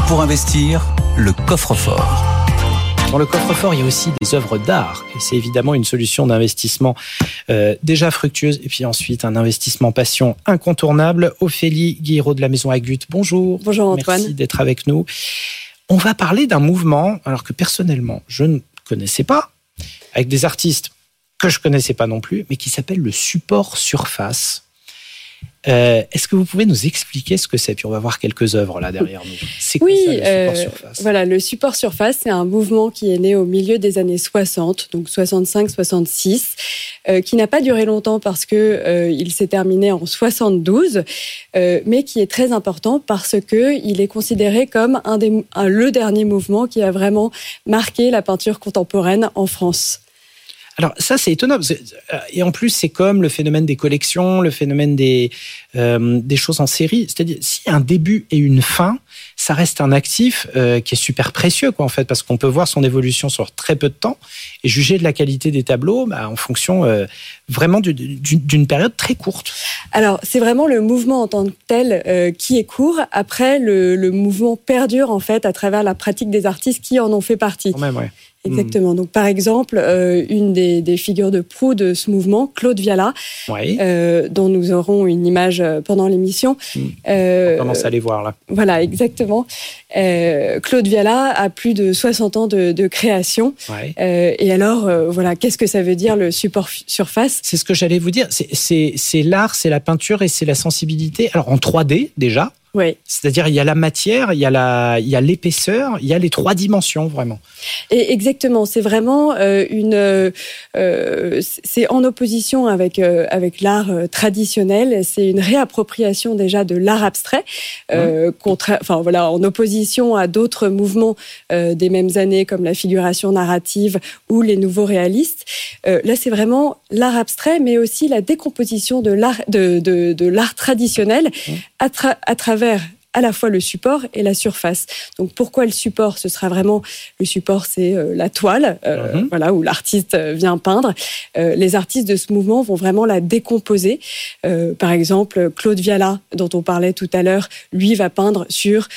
Pour investir, le coffre-fort. Dans le coffre-fort, il y a aussi des œuvres d'art. Et c'est évidemment une solution d'investissement déjà fructueuse. Et puis ensuite, un investissement passion incontournable. Ophélie Guiraud de la Maison Agut, bonjour. Bonjour Antoine. Merci d'être avec nous. On va parler d'un mouvement, alors que personnellement, je ne connaissais pas, avec des artistes que je ne connaissais pas non plus, mais qui s'appelle le support surface. Est-ce que vous pouvez nous expliquer ce que c'est? Puis on va voir quelques œuvres là derrière nous. C'est quoi ça, le support surface? Voilà, le support surface, c'est un mouvement qui est né au milieu des années 60, donc 65-66, qui n'a pas duré longtemps parce que il s'est terminé en 72, mais qui est très important parce que il est considéré comme le dernier mouvement qui a vraiment marqué la peinture contemporaine en France. Alors ça, c'est étonnant. Et en plus, c'est comme le phénomène des collections, le phénomène des choses en série. C'est-à-dire, s'il y a un début et une fin, ça reste un actif qui est super précieux, quoi, en fait, parce qu'on peut voir son évolution sur très peu de temps et juger de la qualité des tableaux en fonction vraiment d'une période très courte. Alors, c'est vraiment le mouvement en tant que tel qui est court. Après, le mouvement perdure, en fait, à travers la pratique des artistes qui en ont fait partie. Quand même, ouais. Exactement. Donc, par exemple, une des figures de proue de ce mouvement, Claude Viala, oui. Dont nous aurons une image pendant l'émission. On commence à les voir là. Voilà, exactement. Claude Viala a plus de 60 ans de création. Ouais. Et alors, voilà, qu'est-ce que ça veut dire le support surface? C'est ce que j'allais vous dire. C'est l'art, c'est la peinture et c'est la sensibilité. Alors en 3D déjà. Oui. C'est-à-dire, il y a la matière, il y a l'épaisseur, il y a les 3 dimensions, vraiment. Et exactement, c'est vraiment c'est en opposition avec l'art traditionnel. C'est une réappropriation déjà de l'art abstrait, en opposition à d'autres mouvements des mêmes années comme la figuration narrative ou les nouveaux réalistes. Là, c'est vraiment l'art abstrait, mais aussi la décomposition de l'art traditionnel à travers à la fois le support et la surface. Donc pourquoi le support? Ce sera vraiment le support, c'est la toile, voilà, où l'artiste vient peindre. Les artistes de ce mouvement vont vraiment la décomposer. Par exemple, Claude Viala, dont on parlait tout à l'heure, lui va peindre sur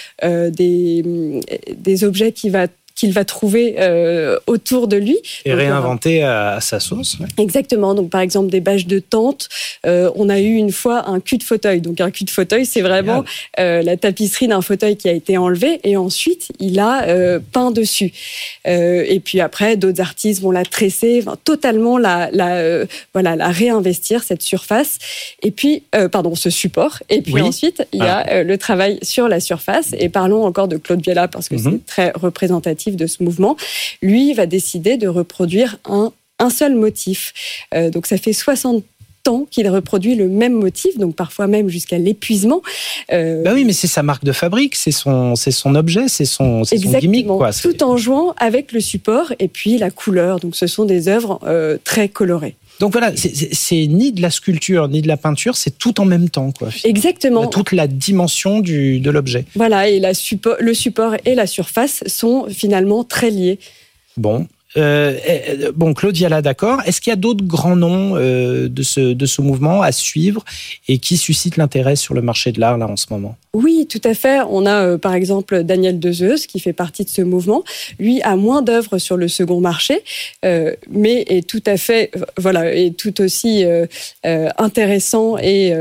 des objets qu'il va trouver autour de lui. Et donc, réinventer à sa sauce. Ouais. Exactement. Donc, par exemple, des bâches de tente. On a eu une fois un cul de fauteuil. Donc, un cul de fauteuil, c'est vraiment la tapisserie d'un fauteuil qui a été enlevée. Et ensuite, il a peint dessus. Et puis après, d'autres artistes vont la tresser, totalement la réinvestir, cette surface. Et puis, ce support. Et puis ensuite, il y a le travail sur la surface. Et parlons encore de Claude Viala, parce que c'est très représentatif de ce mouvement. Lui va décider de reproduire un seul motif. Donc ça fait 60 ans qu'il reproduit le même motif, donc parfois même jusqu'à l'épuisement. Oui, mais c'est sa marque de fabrique, c'est son objet, c'est son gimmick, quoi. Tout en jouant avec le support et puis la couleur. Donc ce sont des œuvres très colorées. Donc voilà, c'est ni de la sculpture ni de la peinture, c'est tout en même temps, quoi. Exactement. Toute la dimension de l'objet. Voilà, et le support et la surface sont finalement très liés. Bon, Claude Viala, d'accord. Est-ce qu'il y a d'autres grands noms de ce mouvement à suivre et qui suscitent l'intérêt sur le marché de l'art là en ce moment? Oui, tout à fait. On a par exemple Daniel Dezeuze qui fait partie de ce mouvement. Lui a moins d'œuvres sur le second marché, mais est tout à fait, est tout aussi intéressant et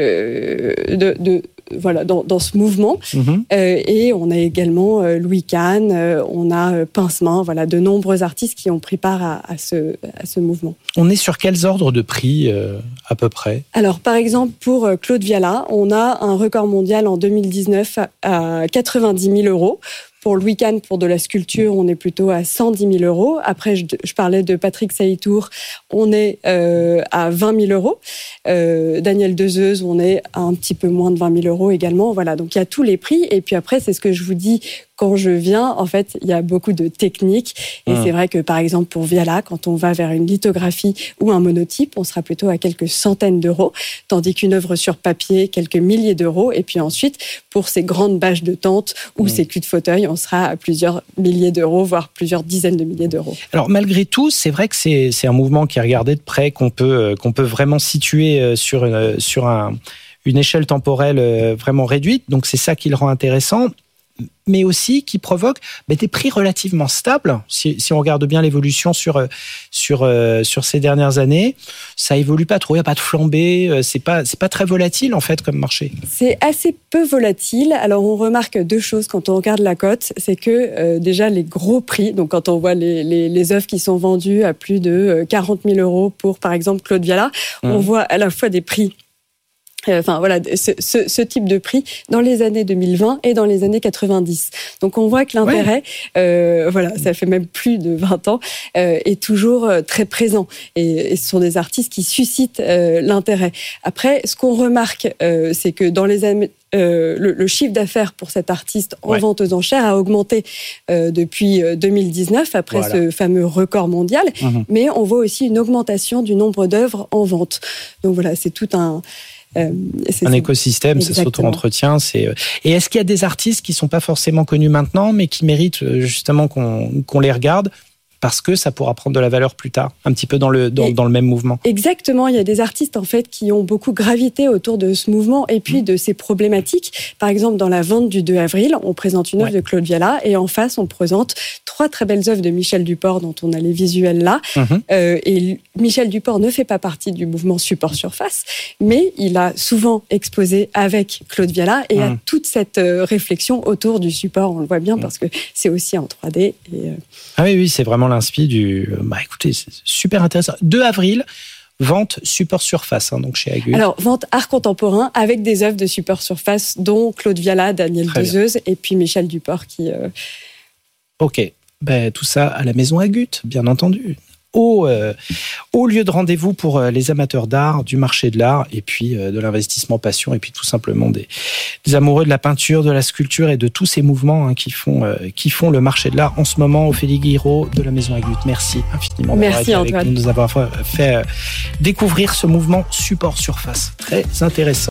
dans ce mouvement. Et on a également Louis Kahn, on a Pincemin, de nombreux artistes qui ont pris part à ce mouvement. On est sur quels ordres de prix à peu près? Alors, par exemple, pour Claude Viala, on a un record mondial en 2019 à 90 000 euros. Pour Louis Kahn, pour de la sculpture, on est plutôt à 110 000 euros. Après, je parlais de Patrick Saïtour, on est à 20 000 euros. Daniel Dezeuze, on est à un petit peu moins de 20 000 euros également. Voilà, donc il y a tous les prix. Et puis après, c'est ce que je vous dis, quand je viens, en fait, il y a beaucoup de techniques. Et c'est vrai que, par exemple, pour Viala, quand on va vers une lithographie ou un monotype, on sera plutôt à quelques centaines d'euros, tandis qu'une œuvre sur papier, quelques milliers d'euros. Et puis ensuite, pour ces grandes bâches de tente ou ces culs de fauteuil, on sera à plusieurs milliers d'euros, voire plusieurs dizaines de milliers d'euros. Alors, malgré tout, c'est vrai que c'est un mouvement qui est regardé de près, qu'on peut vraiment situer sur une échelle temporelle vraiment réduite. Donc, c'est ça qui le rend intéressant. mais aussi qui provoque des prix relativement stables. Si on regarde bien l'évolution sur ces dernières années, ça évolue pas trop, il n'y a pas de flambée, c'est pas très volatile en fait comme marché. C'est assez peu volatile. Alors on remarque deux choses quand on regarde la cote, c'est que déjà les gros prix, donc quand on voit les œuvres qui sont vendues à plus de 40 000 euros pour par exemple Claude Viala, on voit à la fois des prix ce type de prix dans les années 2020 et dans les années 90. Donc on voit que l'intérêt, ça fait même plus de 20 ans, est toujours très présent. Et ce sont des artistes qui suscitent l'intérêt. Après, ce qu'on remarque, c'est que dans les années le chiffre d'affaires pour cet artiste en vente aux enchères a augmenté depuis 2019, après ce fameux record mondial. Mais on voit aussi une augmentation du nombre d'œuvres en vente. Donc voilà, c'est tout un écosystème, ça s'auto-entretient. Et est-ce qu'il y a des artistes qui ne sont pas forcément connus maintenant, mais qui méritent justement qu'on les regarde parce que ça pourra prendre de la valeur plus tard, un petit peu dans le même mouvement. Exactement, il y a des artistes en fait qui ont beaucoup gravité autour de ce mouvement et puis de ces problématiques. Par exemple, dans la vente du 2 avril, on présente une œuvre de Claude Viala et en face, on présente 3 très belles œuvres de Michel Duport dont on a les visuels là. Et Michel Duport ne fait pas partie du mouvement support surface, mais il a souvent exposé avec Claude Viala et a toute cette réflexion autour du support. On le voit bien parce que c'est aussi en 3D. Ah oui, c'est vraiment l'inspi du... écoutez, c'est super intéressant. 2 avril, vente support surface, donc chez Agut. Alors, vente art contemporain avec des œuvres de support surface, dont Claude Viala, Daniel Deuzeuse et puis Michel Duport qui... Ok, tout ça à la maison Agut, bien entendu. Au lieu de rendez-vous pour les amateurs d'art, du marché de l'art, et puis de l'investissement passion, et puis tout simplement des amoureux de la peinture, de la sculpture et de tous ces mouvements qui font le marché de l'art en ce moment. Ophélie Guiraud de la maison Agut, merci infiniment d'avoir été avec nous, de nous avoir fait découvrir ce mouvement support surface. Très intéressant.